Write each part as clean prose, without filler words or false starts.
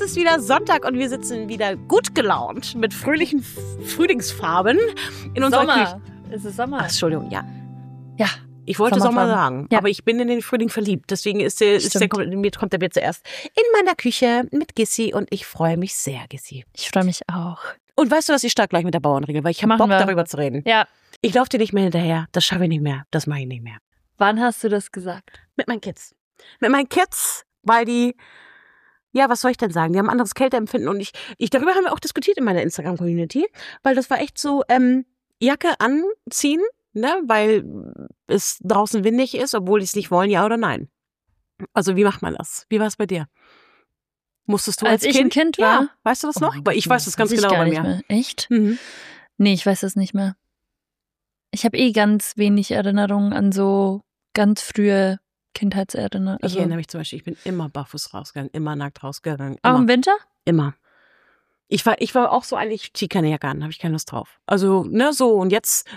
ist wieder Sonntag und wir sitzen wieder gut gelaunt mit fröhlichen Frühlingsfarben in unserer Küche. Es ist Sommer. Ach, Entschuldigung, ja. Ja. Ich wollte Sommer sagen, ja. Aber ich bin in den Frühling verliebt. Deswegen kommt der mir zuerst in meiner Küche mit Gissi und ich freue mich sehr, Gissi. Ich freue mich auch. Und weißt du was, ich starte gleich mit der Bauernregel, weil ich habe Bock, darüber zu reden. Ja. Ich laufe dir nicht mehr hinterher. Das schaffe ich nicht mehr. Das mache ich nicht mehr. Wann hast du das gesagt? Mit meinen Kids. Mit meinen Kids, weil die, ja, was soll ich denn sagen? Die haben ein anderes Kälteempfinden und darüber haben wir auch diskutiert in meiner Instagram-Community, weil das war echt so, Jacke anziehen, ne, weil es draußen windig ist, obwohl die es nicht wollen, ja oder nein. Also wie macht man das? Wie war es bei dir? Musstest du als ich ein Kind war? Ja, weißt du das noch? Weil ich weiß das ganz genau bei mir. Mehr. Echt? Mhm. Nee, ich weiß das nicht mehr. Ich habe ganz wenig Erinnerungen an so ganz frühe Kindheitserinnerungen. Ich erinnere mich zum Beispiel, ich bin immer barfuß rausgegangen, immer nackt rausgegangen. Auch im Winter? Immer. Ich war auch so ich ziehe keine Jacke an, habe ich keine Lust drauf. Also, ne, so, und jetzt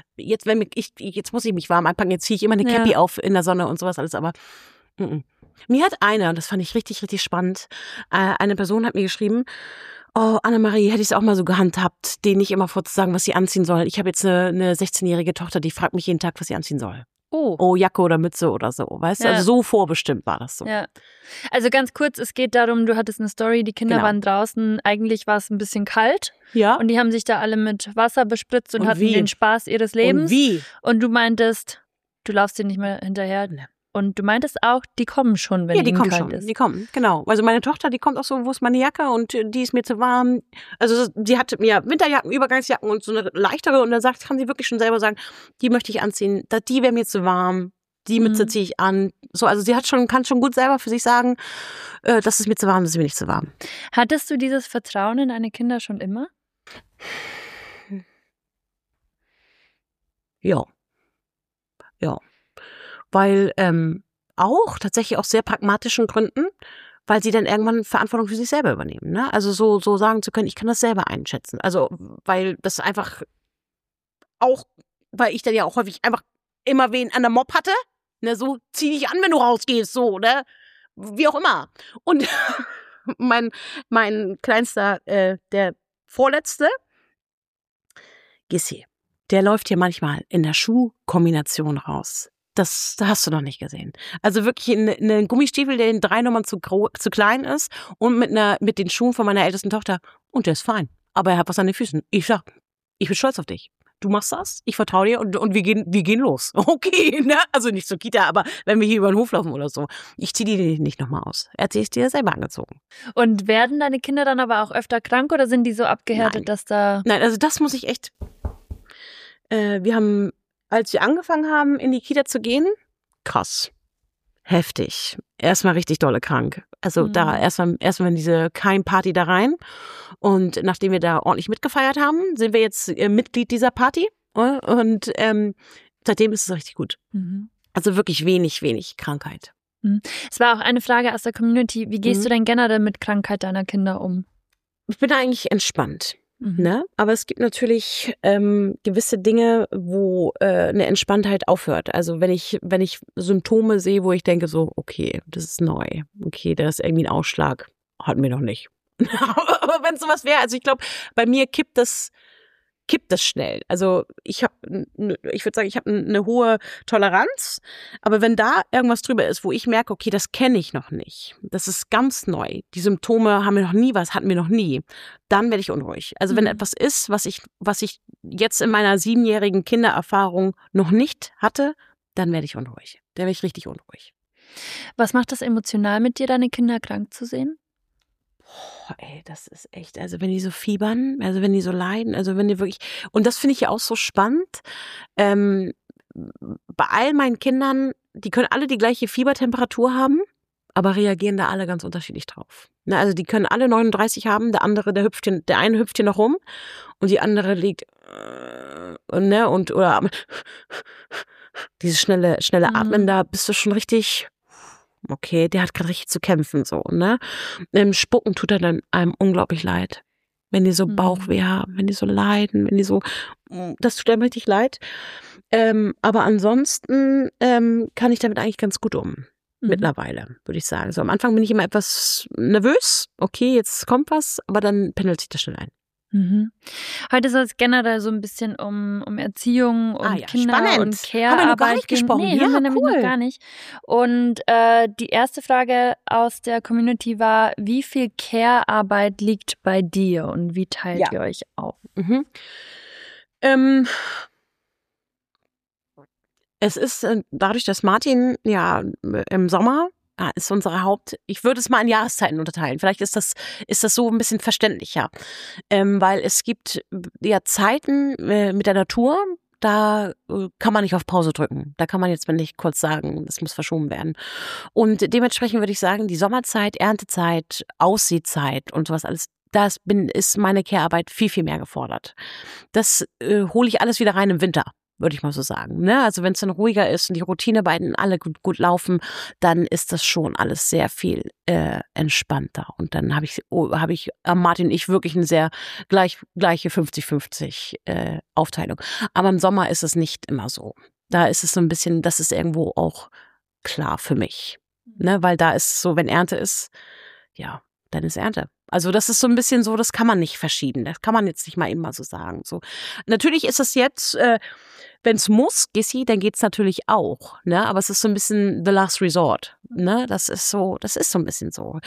muss ich mich warm anpacken, jetzt ziehe ich immer eine Cappy auf in der Sonne und sowas alles, aber Mir hat und das fand ich richtig, richtig spannend, eine Person hat mir geschrieben, oh, Annemarie, hätte ich es auch mal so gehandhabt, denen nicht immer vorzusagen, was sie anziehen soll. Ich habe jetzt eine 16-jährige Tochter, die fragt mich jeden Tag, was sie anziehen soll. Oh, Jacke oder Mütze oder so, weißt du? Ja. Also so vorbestimmt war das so. Ja. Also ganz kurz, es geht darum, du hattest eine Story, die Kinder waren draußen, eigentlich war es ein bisschen kalt. Ja. Und die haben sich da alle mit Wasser bespritzt und hatten den Spaß ihres Lebens. Und wie? Und du meintest, du laufst dir nicht mehr hinterher. Ne. Und du meintest auch, die kommen schon, wenn ihnen kalt ist. Die kommen, genau. Also meine Tochter, die kommt auch so, wo ist meine Jacke und die ist mir zu warm. Also sie hat mir Winterjacken, Übergangsjacken und so eine leichtere und dann kann sie wirklich schon selber sagen, die möchte ich anziehen, die wäre mir zu warm, die Mütze ziehe ich an. So, also sie kann schon gut selber für sich sagen, das ist mir zu warm, das ist mir nicht zu warm. Hattest du dieses Vertrauen in deine Kinder schon immer? Ja. Weil auch tatsächlich aus sehr pragmatischen Gründen, weil sie dann irgendwann Verantwortung für sich selber übernehmen. Ne? Also so sagen zu können, ich kann das selber einschätzen. Also weil das einfach auch, weil ich dann ja auch häufig einfach immer wen an der Mob hatte. Ne? So, zieh dich an, wenn du rausgehst, so, ne? Wie auch immer. Und mein Kleinster, der Vorletzte, Gissi, der läuft hier manchmal in der Schuhkombination raus. Das hast du noch nicht gesehen. Also wirklich einen Gummistiefel, der in 3 Nummern zu klein ist und mit den Schuhen von meiner ältesten Tochter. Und der ist fein. Aber er hat was an den Füßen. Ich sag, ich bin stolz auf dich. Du machst das, ich vertraue dir und wir gehen los. Okay, ne? Also nicht zur Kita, aber wenn wir hier über den Hof laufen oder so. Ich ziehe die nicht nochmal aus. Er hat sich dir selber angezogen. Und werden deine Kinder dann aber auch öfter krank oder sind die so abgehärtet, dass da... Nein, also das muss ich echt... wir haben... Als wir angefangen haben, in die Kita zu gehen, krass, heftig, erstmal richtig dolle krank. Also da erstmal in diese Keimparty da rein und nachdem wir da ordentlich mitgefeiert haben, sind wir jetzt Mitglied dieser Party und seitdem ist es richtig gut. Also wirklich wenig Krankheit. Es war auch eine Frage aus der Community, wie gehst du denn generell mit Krankheit deiner Kinder um? Ich bin da eigentlich entspannt. Ne? Aber es gibt natürlich gewisse Dinge, wo eine Entspanntheit aufhört. Also wenn ich Symptome sehe, wo ich denke so, okay, das ist neu, okay, da ist irgendwie ein Ausschlag, hatten wir noch nicht. Aber wenn sowas wäre, also ich glaube, bei mir kippt das schnell. Also ich würde sagen, ich habe eine hohe Toleranz, aber wenn da irgendwas drüber ist, wo ich merke, okay, das kenne ich noch nicht, das ist ganz neu, die Symptome hatten wir noch nie, dann werde ich unruhig. Also wenn etwas ist, was ich jetzt in meiner 7-jährigen Kindererfahrung noch nicht hatte, dann werde ich unruhig. Dann werde ich richtig unruhig. Was macht das emotional mit dir, deine Kinder krank zu sehen? Ey, das ist echt, also wenn die so fiebern, also wenn die so leiden, also wenn die wirklich, und das finde ich ja auch so spannend, bei all meinen Kindern, die können alle die gleiche Fiebertemperatur haben, aber reagieren da alle ganz unterschiedlich drauf. Ne, also die können alle 39 haben, der eine hüpft hier noch rum und die andere liegt oder dieses schnelle Atmen, da bist du schon richtig... Okay, der hat gerade richtig zu kämpfen, so, ne? Spucken tut er dann einem unglaublich leid. Wenn die so Bauchweh haben, wenn die so leiden, das tut einem richtig leid. Aber ansonsten kann ich damit eigentlich ganz gut um. mittlerweile, würde ich sagen. So am Anfang bin ich immer etwas nervös. Okay, jetzt kommt was, aber dann pendelt sich das schnell ein. Mhm. Heute soll es generell so ein bisschen um Erziehung und Kinder spannend. und Care-Arbeit haben wir noch gar nicht gehen. gesprochen. Nee, haben wir nämlich noch gar nicht. Und die erste Frage aus der Community war, wie viel Care-Arbeit liegt bei dir und wie teilt ihr euch auf? Es ist dadurch, dass Martin im Sommer ist unsere ich würde es mal in Jahreszeiten unterteilen. Vielleicht ist das so ein bisschen verständlicher. Weil es gibt Zeiten mit der Natur, da kann man nicht auf Pause drücken. Da kann man jetzt mal nicht kurz sagen, das muss verschoben werden. Und dementsprechend würde ich sagen, die Sommerzeit, Erntezeit, Aussietzeit und sowas alles, ist meine Care-Arbeit viel, viel mehr gefordert. Das hole ich alles wieder rein im Winter, würde ich mal so sagen. Ne? Also wenn es dann ruhiger ist und die Routinearbeiten alle gut laufen, dann ist das schon alles sehr viel entspannter. Und dann habe ich Martin und ich wirklich eine sehr gleiche 50-50 Aufteilung. Aber im Sommer ist es nicht immer so. Da ist es so ein bisschen, das ist irgendwo auch klar für mich. Ne? Weil da ist es so, wenn Ernte ist, dann ist Ernte. Also das ist so ein bisschen so, das kann man nicht verschieben. Das kann man jetzt nicht mal eben mal so sagen. So. Natürlich ist es jetzt, wenn es muss, Gissi, dann geht's natürlich auch. Ne? Aber es ist so ein bisschen the last resort. Ne? Das ist so ein bisschen so.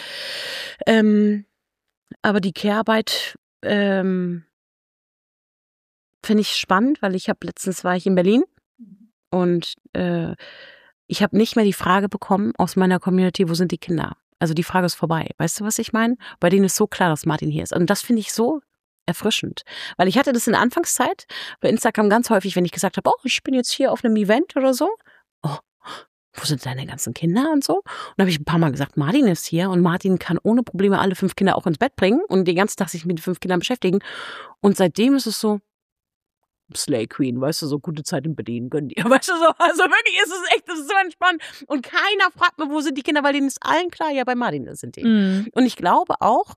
Aber die Care-Arbeit finde ich spannend, weil letztens war ich in Berlin und ich habe nicht mehr die Frage bekommen aus meiner Community, wo sind die Kinder? Also die Frage ist vorbei. Weißt du, was ich meine? Bei denen ist so klar, dass Martin hier ist. Und das finde ich so erfrischend. Weil ich hatte das in der Anfangszeit bei Instagram ganz häufig, wenn ich gesagt habe, ich bin jetzt hier auf einem Event oder so. Oh, wo sind deine ganzen Kinder und so? Und da habe ich ein paar Mal gesagt, Martin ist hier und Martin kann ohne Probleme alle 5 Kinder auch ins Bett bringen und den ganzen Tag sich mit den 5 Kindern beschäftigen. Und seitdem ist es so, Slay Queen, weißt du, so gute Zeit in Berlin, gönn dir, weißt du so, also wirklich das ist so entspannt und keiner fragt mir, wo sind die Kinder, weil denen ist allen klar, bei Martin sind die. Und ich glaube auch,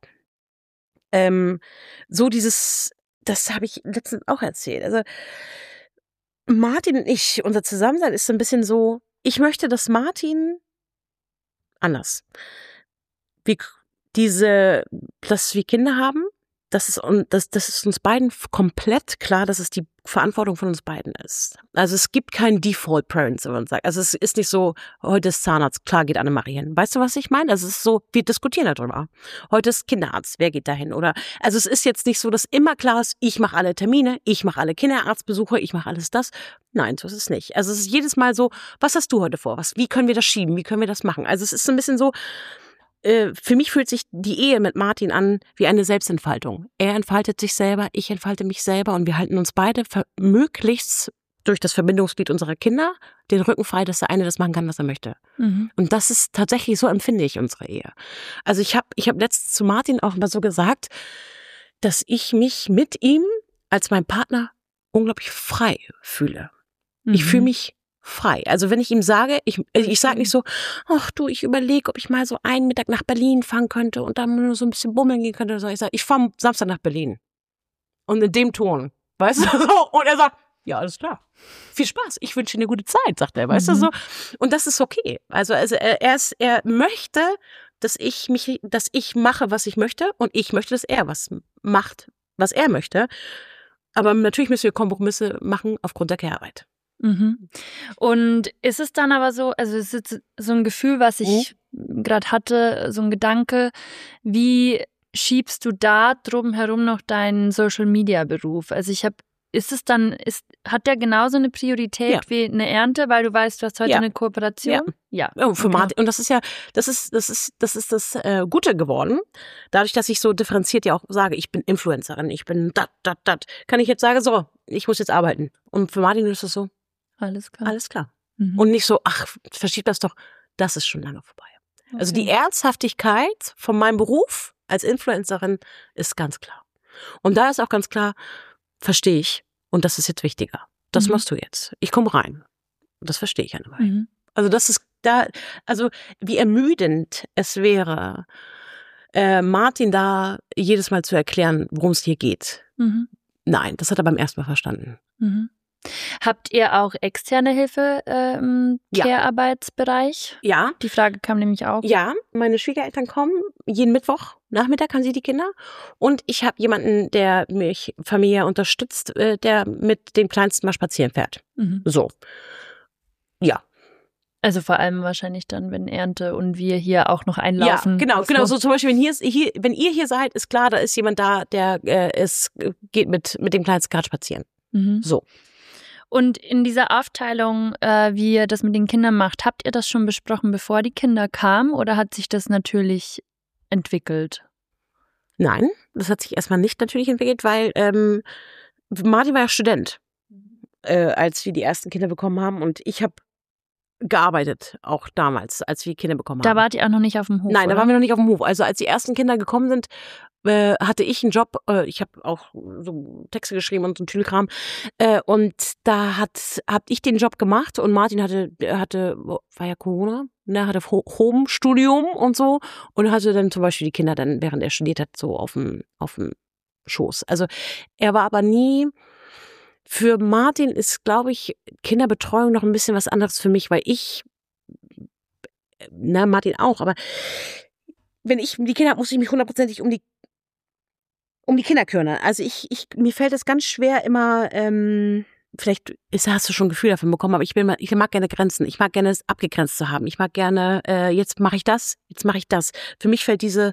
so das habe ich letztens auch erzählt, also Martin und ich, unser Zusammensein ist so ein bisschen so, ich möchte, dass Martin anders, dass wir Kinder haben, das ist uns beiden komplett klar, dass es die Verantwortung von uns beiden ist. Also es gibt keinen Default Parents, wenn man sagt. Also es ist nicht so, heute ist Zahnarzt, klar geht Annemarie hin. Weißt du, was ich meine? Also es ist so, wir diskutieren darüber. Heute ist Kinderarzt, wer geht da hin? Oder, also es ist jetzt nicht so, dass immer klar ist, ich mache alle Termine, ich mache alle Kinderarztbesuche, ich mache alles das. Nein, so ist es nicht. Also es ist jedes Mal so, was hast du heute vor? Wie können wir das schieben? Wie können wir das machen? Also es ist so ein bisschen so, für mich fühlt sich die Ehe mit Martin an wie eine Selbstentfaltung. Er entfaltet sich selber, ich entfalte mich selber und wir halten uns beide möglichst durch das Verbindungsglied unserer Kinder den Rücken frei, dass der eine das machen kann, was er möchte. Und das ist tatsächlich, so empfinde ich unsere Ehe. Also ich hab letztens zu Martin auch mal so gesagt, dass ich mich mit ihm als mein Partner unglaublich frei fühle. Ich fühle mich frei. Also wenn ich ihm sage, ich sage nicht so, ach du, ich überlege, ob ich mal so einen Mittag nach Berlin fahren könnte und dann nur so ein bisschen bummeln gehen könnte. Ich sage, ich fahre Samstag nach Berlin. Und in dem Ton, weißt du, so. Und er sagt, ja, alles klar. Viel Spaß. Ich wünsche dir eine gute Zeit, sagt er, weißt du, so. Und das ist okay. Also er möchte, dass ich mache, was ich möchte und ich möchte, dass er was macht, was er möchte. Aber natürlich müssen wir Kompromisse machen aufgrund der Care-Arbeit. Und ist es dann aber so, also es ist so ein Gefühl, was ich gerade hatte, so ein Gedanke, wie schiebst du da drumherum noch deinen Social-Media-Beruf? Also hat der genauso eine Priorität wie eine Ernte, weil du weißt, du hast heute eine Kooperation? Ja. Für Martin. Und das ist das Gute geworden. Dadurch, dass ich so differenziert ja auch sage, ich bin Influencerin, ich bin dat, kann ich jetzt sagen, so, ich muss jetzt arbeiten. Und für Martin ist das so, alles klar. Und nicht so, ach, verschiebt das doch, das ist schon lange vorbei. Okay. Also die Ernsthaftigkeit von meinem Beruf als Influencerin ist ganz klar. Und da ist auch ganz klar, verstehe ich, und das ist jetzt wichtiger. Das machst du jetzt. Ich komme rein. Das verstehe ich Annemarie. Also das ist da, also wie ermüdend es wäre, Martin da jedes Mal zu erklären, worum es hier geht. Nein, das hat er beim ersten Mal verstanden. Habt ihr auch externe Hilfe im Care-Arbeitsbereich? Ja. Die Frage kam nämlich auch. Ja, meine Schwiegereltern kommen jeden Mittwoch. Nachmittag haben sie die Kinder. Und ich habe jemanden, der mich familiär unterstützt, der mit dem Kleinsten mal spazieren fährt. So. Ja. Also vor allem wahrscheinlich dann, wenn Ernte und wir hier auch noch einlaufen. Ja, genau. So zum Beispiel, wenn ihr hier seid, ist klar, da ist jemand da, der geht mit dem Kleinsten gerade spazieren. So. Und in dieser Aufteilung, wie ihr das mit den Kindern macht, habt ihr das schon besprochen, bevor die Kinder kamen, oder hat sich das natürlich entwickelt? Nein, das hat sich erstmal nicht natürlich entwickelt, weil Martin war ja Student, als wir die ersten Kinder bekommen haben, und ich habe gearbeitet, auch damals, als wir Kinder bekommen haben. Da wart ihr auch noch nicht auf dem Hof, Nein, oder? Da waren wir noch nicht auf dem Hof. Also als die ersten Kinder gekommen sind, hatte ich einen Job, ich habe auch so Texte geschrieben und so ein Tüdelkram, und da hab ich den Job gemacht, und Martin hatte war ja Corona, ne, hatte Homestudium und so, und hatte dann zum Beispiel die Kinder dann, während er studiert hat, so auf dem Schoß. Also er war aber nie. Für Martin ist, glaube ich, Kinderbetreuung noch ein bisschen was anderes für mich, weil Martin auch, aber wenn ich die Kinder habe, muss ich mich 100%ig um die Kinder kümmern. Also mir fällt es ganz schwer immer, vielleicht hast du schon ein Gefühl davon bekommen, aber ich mag gerne Grenzen. Ich mag gerne es abgegrenzt zu haben. Ich mag gerne, jetzt mache ich das, jetzt mache ich das. Für mich fällt diese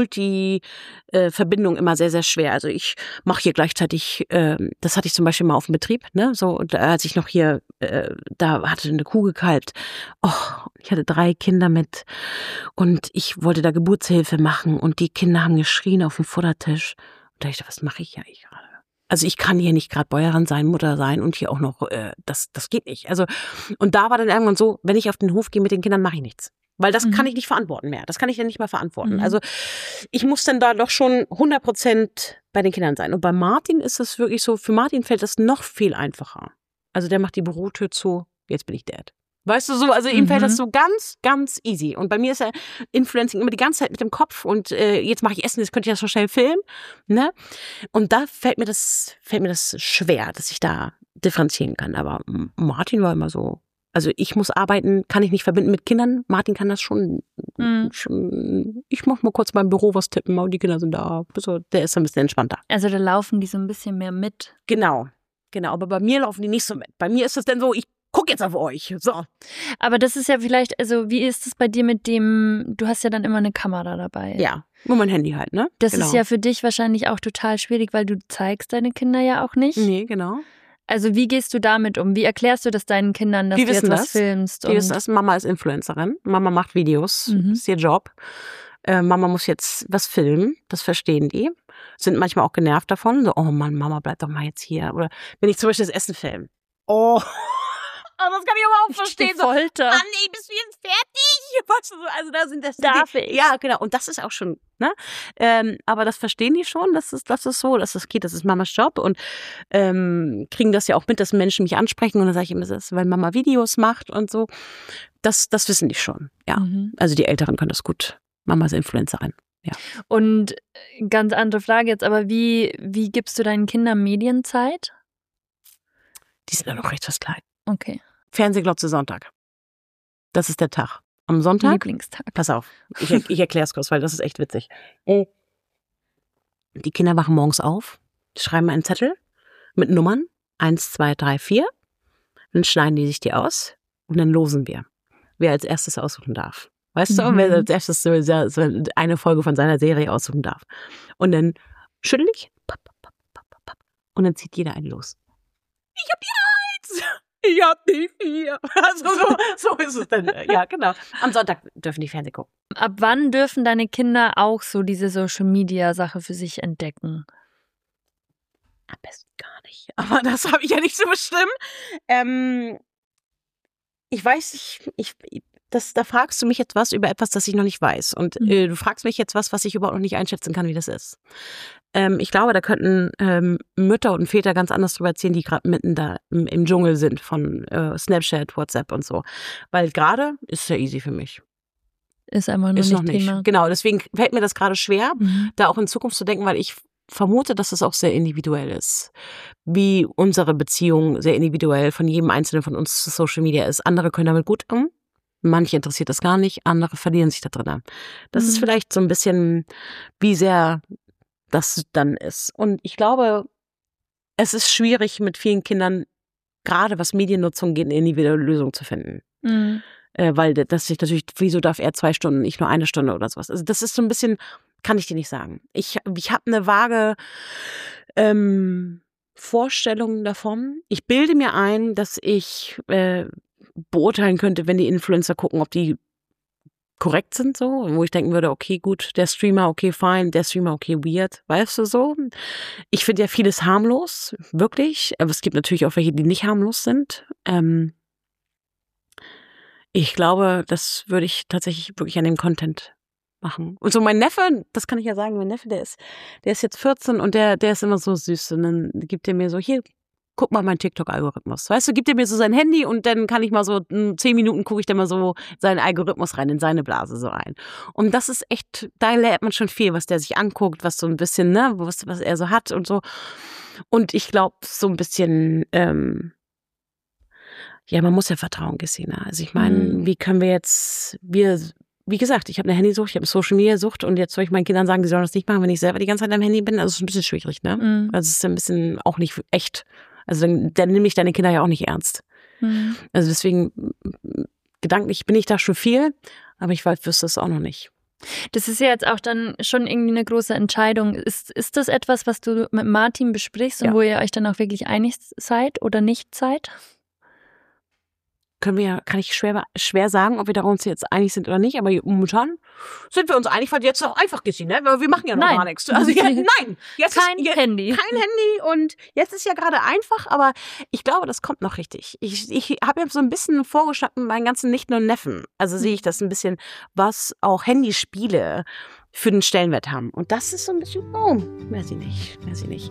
Verbindung immer sehr, sehr schwer. Also ich mache hier gleichzeitig, das hatte ich zum Beispiel mal auf dem Betrieb, ne, so, als ich noch hier, da hatte eine Kuh gekalbt. Oh, ich hatte 3 Kinder mit, und ich wollte da Geburtshilfe machen, und die Kinder haben geschrien auf dem Futtertisch. Und da dachte ich, was mache ich ja eigentlich gerade? Also ich kann hier nicht gerade Bäuerin sein, Mutter sein und hier auch noch, das geht nicht. Also, und da war dann irgendwann so, wenn ich auf den Hof gehe mit den Kindern, mache ich nichts. Weil das kann ich nicht verantworten mehr. Das kann ich dann nicht mehr verantworten. Also ich muss dann da doch schon 100% bei den Kindern sein. Und bei Martin ist das wirklich so, für Martin fällt das noch viel einfacher. Also der macht die Bürotür zu, jetzt bin ich Dad. Weißt du so, also ihm fällt das so ganz, ganz easy. Und bei mir ist er Influencing immer die ganze Zeit mit dem Kopf, und jetzt mache ich Essen, jetzt könnte ich das so schnell filmen, ne? Und da fällt mir das schwer, dass ich da differenzieren kann. Aber Martin war immer so, also ich muss arbeiten, kann ich nicht verbinden mit Kindern. Martin kann das schon. Ich mach mal kurz beim Büro was tippen, und die Kinder sind da. Der ist ein bisschen entspannter. Also da laufen die so ein bisschen mehr mit. Genau. Aber bei mir laufen die nicht so mit. Bei mir ist das dann so, ich guck jetzt auf euch. So. Aber das ist ja vielleicht, also wie ist es bei dir mit dem, du hast ja dann immer eine Kamera dabei. Ja, nur mein Handy halt, ne? Das ist ja für dich wahrscheinlich auch total schwierig, weil du zeigst deine Kinder ja auch nicht. Nee, genau. Also wie gehst du damit um? Wie erklärst du das deinen Kindern, dass du jetzt was filmst? Die wissen das. Mama ist Influencerin. Mama macht Videos. Das ist ihr Job. Mama muss jetzt was filmen. Das verstehen die. Sind manchmal auch genervt davon. So, oh Mann, Mama, bleib doch mal jetzt hier. Oder wenn ich zum Beispiel das Essen filme. Oh, das kann ich aber auch verstehen. Folter. So, nee, bist du jetzt fertig? Weißt du, also da sind das. Darf ich? Ja, genau. Und das ist auch schon, ne? Aber das verstehen die schon, das ist so, dass das geht, das ist Mamas Job, und kriegen das ja auch mit, dass Menschen mich ansprechen, und dann sage ich immer, das ist, weil Mama Videos macht und so. Das wissen die schon, ja. Also die Älteren können das gut. Mama ist Influencerin, ja. Und ganz andere Frage jetzt, aber wie gibst du deinen Kindern Medienzeit? Die sind ja noch recht was klein. Okay. Fernsehglotze Sonntag. Das ist der Tag. Am Sonntag. Lieblingstag. Pass auf, ich erkläre es kurz, weil das ist echt witzig. Die Kinder wachen morgens auf, schreiben einen Zettel mit Nummern 1, 2, 3, 4. Dann schneiden die sich die aus, und dann losen wir, wer als erstes aussuchen darf. Weißt du, wer als erstes so eine Folge von seiner Serie aussuchen darf. Und dann schüttel ich, und dann zieht jeder einen los. Ich hab die 1! Ich hab die 4. Also so ist es dann. Ja, genau. Am Sonntag dürfen die Fernsehen gucken. Ab wann dürfen deine Kinder auch so diese Social-Media-Sache für sich entdecken? Am besten gar nicht. Aber das habe ich ja nicht so bestimmt. Ich weiß nicht, da fragst du mich jetzt was über etwas, das ich noch nicht weiß. Und du fragst mich jetzt was ich überhaupt noch nicht einschätzen kann, wie das ist. Ich glaube, da könnten Mütter und Väter ganz anders drüber erzählen, die gerade mitten da im Dschungel sind von Snapchat, WhatsApp und so. Weil gerade ist es ja easy für mich. Ist einfach nur ist nicht noch nicht Thema. Genau, deswegen fällt mir das gerade schwer, da auch in Zukunft zu denken, weil ich vermute, dass es auch sehr individuell ist. Wie unsere Beziehung sehr individuell von jedem Einzelnen von uns zu Social Media ist. Andere können damit gut umgehen. Manche interessiert das gar nicht, andere verlieren sich da drin. Das ist vielleicht so ein bisschen, wie sehr das dann ist. Und ich glaube, es ist schwierig mit vielen Kindern, gerade was Mediennutzung geht, eine individuelle Lösung zu finden. Weil das sich natürlich, wieso darf er 2 Stunden, nicht nur 1 Stunde oder sowas. Also das ist so ein bisschen, kann ich dir nicht sagen. Ich habe eine vage Vorstellung davon. Ich bilde mir ein, dass ich beurteilen könnte, wenn die Influencer gucken, ob die korrekt sind, so, wo ich denken würde, okay, gut, der Streamer, okay, fine, der Streamer, okay, weird, weißt du so. Ich finde ja vieles harmlos, wirklich, aber es gibt natürlich auch welche, die nicht harmlos sind. Ich glaube, das würde ich tatsächlich wirklich an dem Content machen. Und so mein Neffe, das kann ich ja sagen, mein Neffe, der ist jetzt 14 und der ist immer so süß und dann gibt er mir so, hier, guck mal meinen TikTok-Algorithmus. Weißt du, gibt er mir so sein Handy und dann kann ich mal so 10 Minuten gucke ich dann mal so seinen Algorithmus rein, in seine Blase so rein. Und das ist echt, da lernt man schon viel, was der sich anguckt, was so ein bisschen, ne, was er so hat und so. Und ich glaube, so ein bisschen, ja, man muss ja vertrauen, Gesina. Also ich meine, wie können wir jetzt, wie gesagt, ich habe eine Handysucht, ich habe eine Social-Media-Sucht und jetzt soll ich meinen Kindern sagen, die sollen das nicht machen, wenn ich selber die ganze Zeit am Handy bin. Also es ist ein bisschen schwierig, ne? Also es ist ein bisschen auch nicht echt. Also dann nehme ich deine Kinder ja auch nicht ernst. Also deswegen, gedanklich bin ich da schon viel, aber ich wüsste es auch noch nicht. Das ist ja jetzt auch dann schon irgendwie eine große Entscheidung. Ist das etwas, was du mit Martin besprichst und wo ihr euch dann auch wirklich einig seid oder nicht seid? Kann ich schwer sagen, ob wir da uns jetzt einig sind oder nicht, aber momentan sind wir uns einig, weil jetzt auch einfach gesehen, ne? Weil wir machen ja noch gar nichts. Also nein, jetzt kein Handy. Kein Handy und jetzt ist ja gerade einfach, aber ich glaube, das kommt noch richtig. Ich habe ja so ein bisschen vorgeschlagen mit meinen ganzen Nichten und Neffen. Also sehe ich das ein bisschen, was auch Handyspiele für den Stellenwert haben. Und das ist so ein bisschen, weiß ich nicht.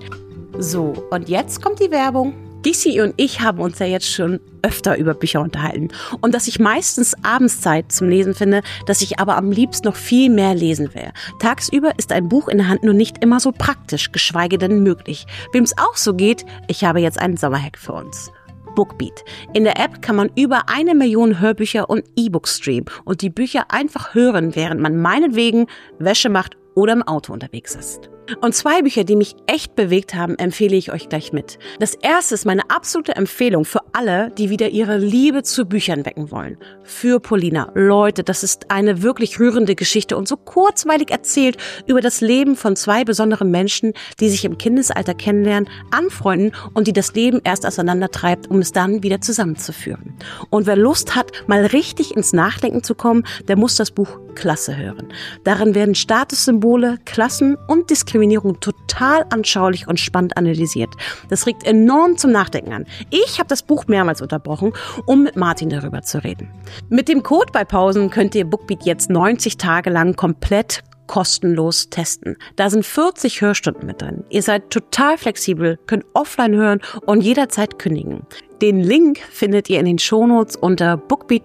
So, und jetzt kommt die Werbung. Dixie und ich haben uns ja jetzt schon öfter über Bücher unterhalten. Und dass ich meistens abends Zeit zum Lesen finde, dass ich aber am liebsten noch viel mehr lesen will. Tagsüber ist ein Buch in der Hand nur nicht immer so praktisch, geschweige denn möglich. Wem es auch so geht, ich habe jetzt einen Sommerhack für uns. Bookbeat. In der App kann man über 1 Million Hörbücher und E-Books streamen und die Bücher einfach hören, während man meinetwegen Wäsche macht oder im Auto unterwegs ist. Und 2 Bücher, die mich echt bewegt haben, empfehle ich euch gleich mit. Das erste ist meine absolute Empfehlung für alle, die wieder ihre Liebe zu Büchern wecken wollen. Für Polina. Leute, das ist eine wirklich rührende Geschichte und so kurzweilig erzählt über das Leben von 2 besonderen Menschen, die sich im Kindesalter kennenlernen, anfreunden und die das Leben erst auseinandertreibt, um es dann wieder zusammenzuführen. Und wer Lust hat, mal richtig ins Nachdenken zu kommen, der muss das Buch Klasse hören. Darin werden Statussymbole, Klassen und Diskriminierung total anschaulich und spannend analysiert. Das regt enorm zum Nachdenken an. Ich habe das Buch mehrmals unterbrochen, um mit Martin darüber zu reden. Mit dem Code bei Pausen könnt ihr Bookbeat jetzt 90 Tage lang komplett kostenlos testen. Da sind 40 Hörstunden mit drin. Ihr seid total flexibel, könnt offline hören und jederzeit kündigen. Den Link findet ihr in den Shownotes unter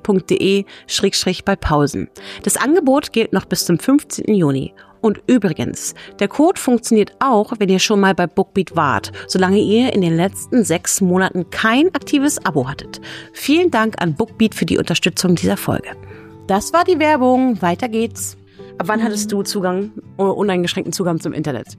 bookbeat.de/bei Pausen. Das Angebot gilt noch bis zum 15. Juni. Und übrigens, der Code funktioniert auch, wenn ihr schon mal bei Bookbeat wart, solange ihr in den letzten 6 Monaten kein aktives Abo hattet. Vielen Dank an Bookbeat für die Unterstützung dieser Folge. Das war die Werbung. Weiter geht's. Ab wann hattest du uneingeschränkten Zugang zum Internet?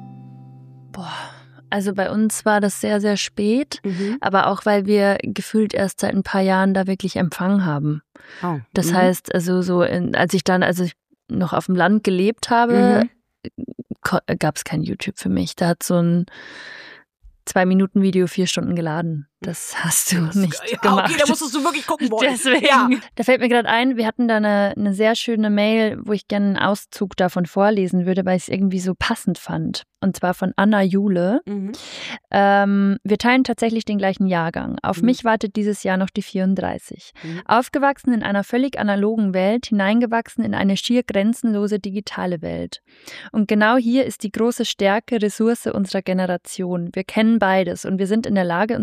Also bei uns war das sehr, sehr spät, aber auch, weil wir gefühlt erst seit ein paar Jahren da wirklich Empfang haben. Oh. Das heißt, also als ich noch auf dem Land gelebt habe, gab es kein YouTube für mich. Da hat so ein 2-Minuten-Video 4 Stunden geladen. Das hast du nicht gemacht. Okay, da musstest du wirklich gucken wollen. Deswegen. Ja. Da fällt mir gerade ein, wir hatten da eine sehr schöne Mail, wo ich gerne einen Auszug davon vorlesen würde, weil ich es irgendwie so passend fand. Und zwar von Anna Jule. Wir teilen tatsächlich den gleichen Jahrgang. Auf mich wartet dieses Jahr noch die 34. Aufgewachsen in einer völlig analogen Welt, hineingewachsen in eine schier grenzenlose digitale Welt. Und genau hier ist die große Stärke, Ressource unserer Generation. Wir kennen beides und wir sind in der Lage, uns zu besinnen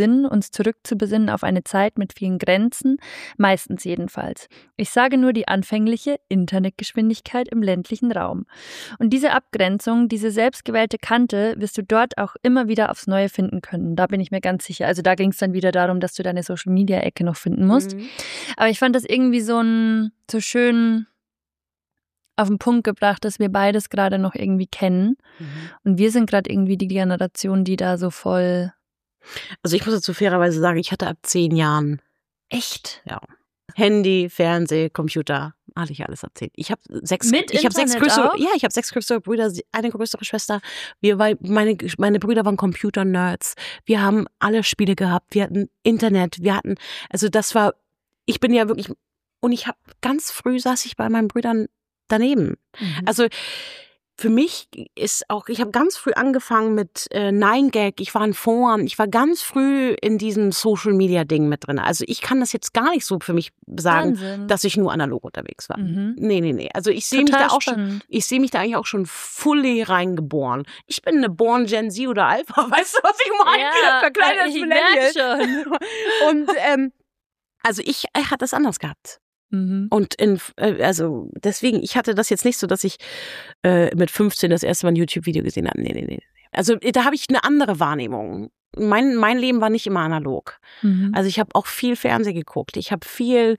besinnen, uns zurückzubesinnen auf eine Zeit mit vielen Grenzen, meistens jedenfalls. Ich sage nur die anfängliche Internetgeschwindigkeit im ländlichen Raum. Und diese Abgrenzung, diese selbstgewählte Kante wirst du dort auch immer wieder aufs Neue finden können. Da bin ich mir ganz sicher. Also da ging es dann wieder darum, dass du deine Social-Media-Ecke noch finden musst. Aber ich fand das irgendwie so schön auf den Punkt gebracht, dass wir beides gerade noch irgendwie kennen. Und wir sind gerade irgendwie die Generation, die da so voll... Also ich muss dazu fairerweise sagen, ich hatte ab 10 Jahren... Echt? Ja. Handy, Fernseh, Computer, hatte ich alles ab 10. Ich habe 6 größere Brüder, eine größere Schwester. Meine Brüder waren Computer-Nerds. Wir haben alle Spiele gehabt. Wir hatten Internet. Ich bin ja wirklich... Und ich habe ganz früh saß ich bei meinen Brüdern daneben. Also für mich ist auch, ich habe ganz früh angefangen mit 9gag, ich war in Foren, ich war ganz früh in diesem Social-Media-Ding mit drin. Also ich kann das jetzt gar nicht so für mich sagen, Wahnsinn. dass ich nur analog unterwegs war. Nee. Also ich sehe mich da eigentlich auch schon fully reingeboren. Ich bin eine Born Gen Z oder Alpha, weißt du, was ich meine? Ja, verkleidetes ich Millennial. merk schon. Und also ich hatte das anders gehabt. Und also deswegen, ich hatte das jetzt nicht so, dass ich mit 15 das erste Mal ein YouTube-Video gesehen habe. Nee. Also da habe ich eine andere Wahrnehmung. Mein Leben war nicht immer analog. Also ich habe auch viel Fernsehen geguckt. Ich habe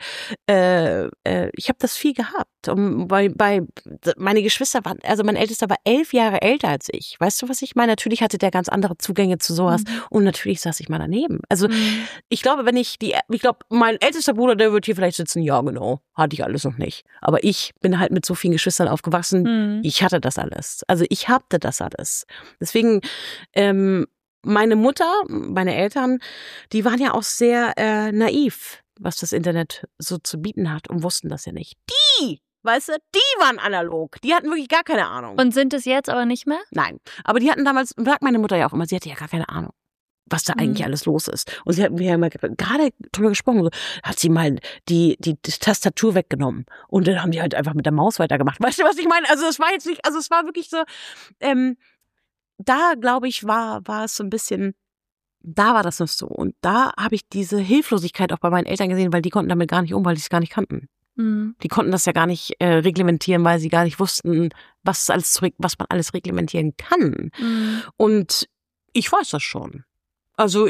das viel gehabt. Und meine Geschwister waren, also mein Ältester war 11 Jahre älter als ich. Weißt du, was ich meine? Natürlich hatte der ganz andere Zugänge zu sowas. Und natürlich saß ich mal daneben. Also ich glaube, mein ältester Bruder, der wird hier vielleicht sitzen, ja genau, hatte ich alles noch nicht. Aber ich bin halt mit so vielen Geschwistern aufgewachsen. Ich hatte das alles. Also ich hatte das alles. Deswegen, meine Mutter, meine Eltern, die waren ja auch sehr naiv, was das Internet so zu bieten hat und wussten das ja nicht. Die waren analog. Die hatten wirklich gar keine Ahnung. Und sind es jetzt aber nicht mehr? Nein, aber die hatten damals, sagt meine Mutter ja auch immer, sie hatte ja gar keine Ahnung, was da eigentlich alles los ist. Und sie hat mir ja mal gerade drüber gesprochen, so, hat sie mal die Tastatur weggenommen und dann haben die halt einfach mit der Maus weitergemacht. Weißt du, was ich meine? Also es war jetzt nicht, also es war wirklich so, da, glaube ich, war es so ein bisschen, da war das noch so. Und da habe ich diese Hilflosigkeit auch bei meinen Eltern gesehen, weil die konnten damit gar nicht weil die es gar nicht kannten. Die konnten das ja gar nicht reglementieren, weil sie gar nicht wussten, was man alles reglementieren kann. Und ich weiß das schon. Also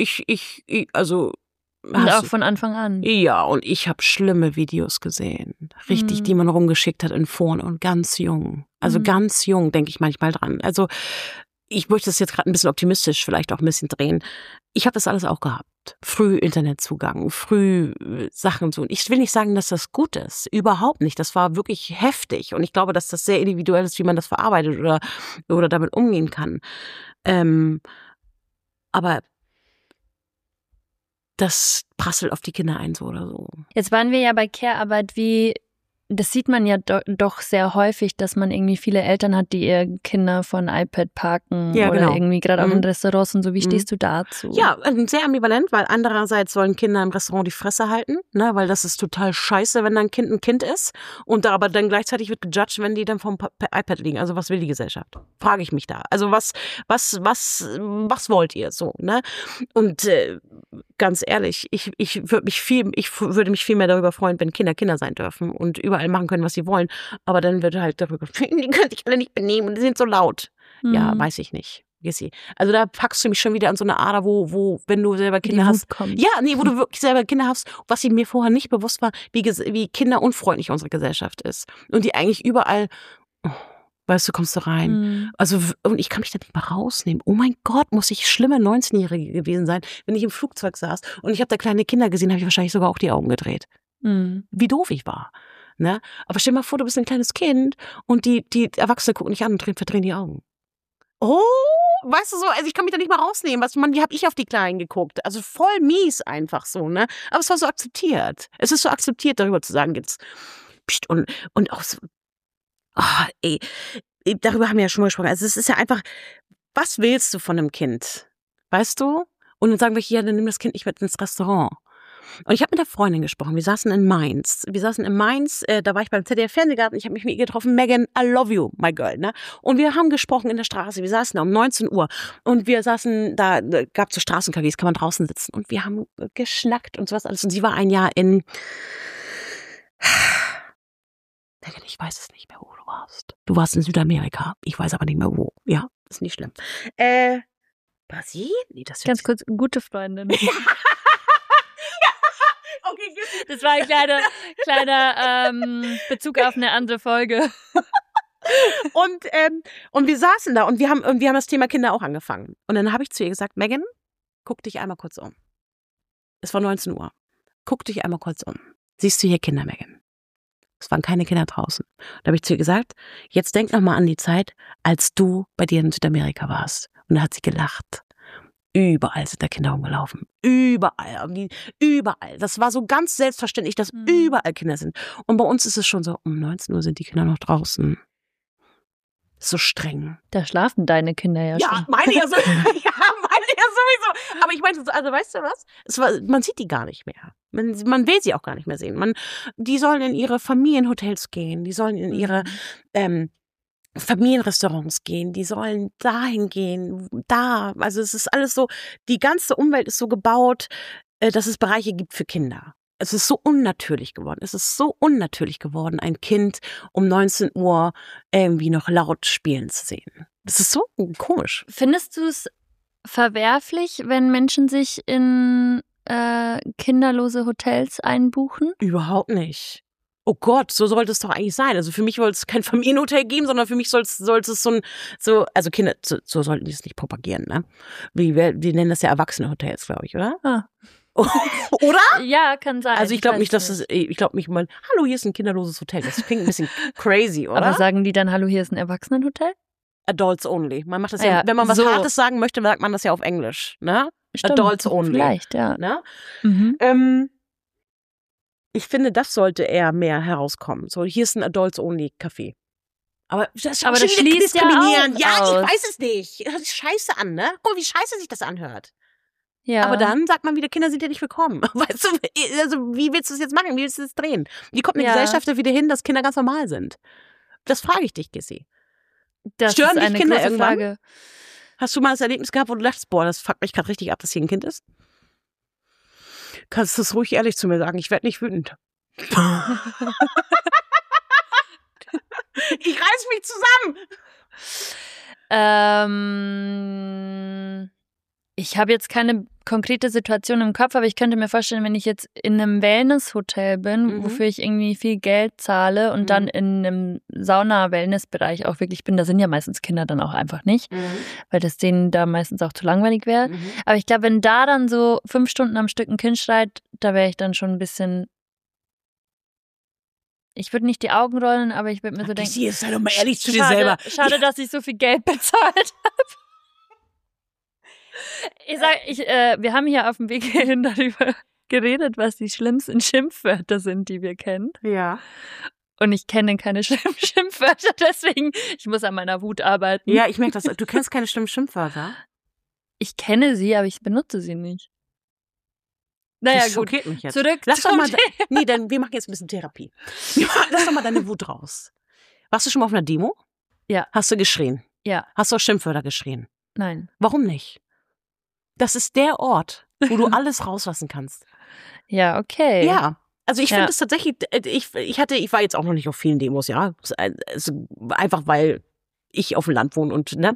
und auch von Anfang an. Ja, und ich habe schlimme Videos gesehen. Richtig, die man rumgeschickt hat in Foren und ganz jung. Also ganz jung, denke ich manchmal dran. Also ich möchte das jetzt gerade ein bisschen optimistisch vielleicht auch ein bisschen drehen. Ich habe das alles auch gehabt. Früh Internetzugang, früh Sachen so. Und ich will nicht sagen, dass das gut ist. Überhaupt nicht. Das war wirklich heftig. Und ich glaube, dass das sehr individuell ist, wie man das verarbeitet oder damit umgehen kann. Aber das prasselt auf die Kinder ein, so oder so. Jetzt waren wir ja bei Care-Arbeit, das sieht man ja doch sehr häufig, dass man irgendwie viele Eltern hat, die ihre Kinder von iPad parken oder irgendwie gerade auch in Restaurants und so. Wie stehst du dazu? Ja, sehr ambivalent, weil andererseits sollen Kinder im Restaurant die Fresse halten, ne, weil das ist total scheiße, wenn dein Kind ein Kind ist und aber dann gleichzeitig wird gejudged, wenn die dann vom iPad liegen. Also was will die Gesellschaft? Frage ich mich da. Also was wollt ihr so, ne? Und ganz ehrlich, ich würde mich viel mehr darüber freuen, wenn Kinder sein dürfen und überall machen können, was sie wollen. Aber dann wird halt darüber, die können sich alle nicht benehmen, die sind so laut. Ja, weiß ich nicht. Also da packst du mich schon wieder an so eine Ader, wo wenn du selber Kinder hast. Ja, nee, wo du wirklich selber Kinder hast, was mir vorher nicht bewusst war, wie kinderunfreundlich unsere Gesellschaft ist. Und die eigentlich überall, weißt du, kommst du rein. Also, und ich kann mich da nicht mal rausnehmen. Oh mein Gott, muss ich schlimme 19-Jährige gewesen sein, wenn ich im Flugzeug saß und ich habe da kleine Kinder gesehen, habe ich wahrscheinlich sogar auch die Augen gedreht. Wie doof ich war. Ne? Aber stell dir mal vor, du bist ein kleines Kind und die Erwachsene gucken dich an und verdrehen die Augen. Oh, weißt du so, also ich kann mich da nicht mal rausnehmen. Wie habe ich auf die Kleinen geguckt? Also voll mies einfach so, ne? Aber es war so akzeptiert. Es ist so akzeptiert, darüber zu sagen, jetzt pst, und auch so, darüber haben wir ja schon mal gesprochen. Also es ist ja einfach, was willst du von einem Kind? Weißt du? Und dann sagen wir, ja, dann nimm das Kind nicht mit ins Restaurant. Und ich habe mit der Freundin gesprochen. Wir saßen in Mainz. Da war ich beim ZDF-Fernsehgarten. Ich habe mich mit ihr getroffen. Megan, I love you, my girl. Ne? Und wir haben gesprochen in der Straße. Wir saßen da um 19 Uhr. Und wir saßen da, gab es so Straßencafés, kann man draußen sitzen. Und wir haben geschnackt und sowas alles. Und sie war ein Jahr in... Megan, ich weiß es nicht mehr, wo du warst. Du warst in Südamerika. Ich weiß aber nicht mehr, wo. Ja, ist nicht schlimm. Brasilien? Nee, das Ganz kurz, gute Freundin. Okay, das war ein kleiner Bezug auf eine andere Folge. Und wir saßen da und wir haben das Thema Kinder auch angefangen. Und dann habe ich zu ihr gesagt, Megan, guck dich einmal kurz um. Es war 19 Uhr. Guck dich einmal kurz um. Siehst du hier Kinder, Megan? Es waren keine Kinder draußen. Da habe ich zu ihr gesagt, jetzt denk noch mal an die Zeit, als du bei dir in Südamerika warst. Und da hat sie gelacht. Überall sind da Kinder rumgelaufen. Überall. Überall. Das war so ganz selbstverständlich, dass überall Kinder sind. Und bei uns ist es schon so, um 19 Uhr sind die Kinder noch draußen. So streng. Da schlafen deine Kinder ja schon. Ja, meine ja sowieso. Aber ich meine, also weißt du was? Man sieht die gar nicht mehr. Man will sie auch gar nicht mehr sehen. Die sollen in ihre Familienhotels gehen. Die sollen in ihre Familienrestaurants gehen. Die sollen dahin gehen. Da. Also es ist alles so, die ganze Umwelt ist so gebaut, dass es Bereiche gibt für Kinder. Es ist so unnatürlich geworden. Es ist so unnatürlich geworden, ein Kind um 19 Uhr irgendwie noch laut spielen zu sehen. Das ist so komisch. Findest du es verwerflich, wenn Menschen sich in kinderlose Hotels einbuchen? Überhaupt nicht. Oh Gott, so sollte es doch eigentlich sein. Also für mich soll es kein Familienhotel geben, sondern für mich soll es also Kinder, so sollten die es nicht propagieren, ne? Wir nennen das ja Erwachsene-Hotels, glaube ich, oder? Ah. Oder? Ja, kann sein. Also ich glaube nicht, hallo, hier ist ein kinderloses Hotel. Das klingt ein bisschen crazy, oder? Aber sagen die dann, hallo, hier ist ein Erwachsenenhotel? Adults only. Man macht das ja, wenn man was Hartes sagen möchte, sagt man das ja auf Englisch, ne? Stimmt, Adults only. Vielleicht, ja. Ne? Mhm. Ich finde, das sollte eher mehr herauskommen. So, hier ist ein Adults only Café. Aber das schließt ja auch Ja, aus. ich weiß es nicht. Das ist scheiße an, ne? Guck mal, wie scheiße sich das anhört. Ja. Aber dann sagt man wieder, Kinder sind ja nicht willkommen. Weißt du, also wie willst du das jetzt machen? Wie willst du das drehen? Wie kommt eine Gesellschaft da wieder hin, dass Kinder ganz normal sind? Das frage ich dich, Gissi. Das Stören ist dich eine Kinder große irgendwann? Frage. Hast du mal das Erlebnis gehabt, wo du dachtest, boah, das fuckt mich gerade richtig ab, dass hier ein Kind ist? Kannst du das ruhig ehrlich zu mir sagen? Ich werde nicht wütend. Ich reiß mich zusammen. Ich habe jetzt keine konkrete Situation im Kopf, aber ich könnte mir vorstellen, wenn ich jetzt in einem Wellness-Hotel bin, wofür ich irgendwie viel Geld zahle und dann in einem Sauna-Wellness-Bereich auch wirklich bin, da sind ja meistens Kinder dann auch einfach nicht, weil das denen da meistens auch zu langweilig wäre. Aber ich glaube, wenn da dann so 5 Stunden am Stück ein Kind schreit, da wäre ich dann schon ein bisschen... Ich würde nicht die Augen rollen, aber ich würde mir so denken... Sei doch mal ehrlich zu dir selber. Schade, dass ich so viel Geld bezahlt habe. Wir haben hier auf dem Weg hierhin darüber geredet, was die schlimmsten Schimpfwörter sind, die wir kennen. Ja. Und ich kenne keine schlimmen Schimpfwörter, deswegen, ich muss an meiner Wut arbeiten. Ja, ich merke das. Du kennst keine schlimmen Schimpfwörter? Ich kenne sie, aber ich benutze sie nicht. Naja, das schockiert mich jetzt. Zurück Lass zum doch mal, Thema. dann wir machen jetzt ein bisschen Therapie. Lass doch mal deine Wut raus. Warst du schon mal auf einer Demo? Ja. Hast du geschrien? Ja. Hast du auch Schimpfwörter geschrien? Nein. Warum nicht? Das ist der Ort, wo du alles rauslassen kannst. Ja, okay. Ja. Also ich finde es tatsächlich, ich war jetzt auch noch nicht auf vielen Demos, ja. Also einfach weil ich auf dem Land wohne und, ne.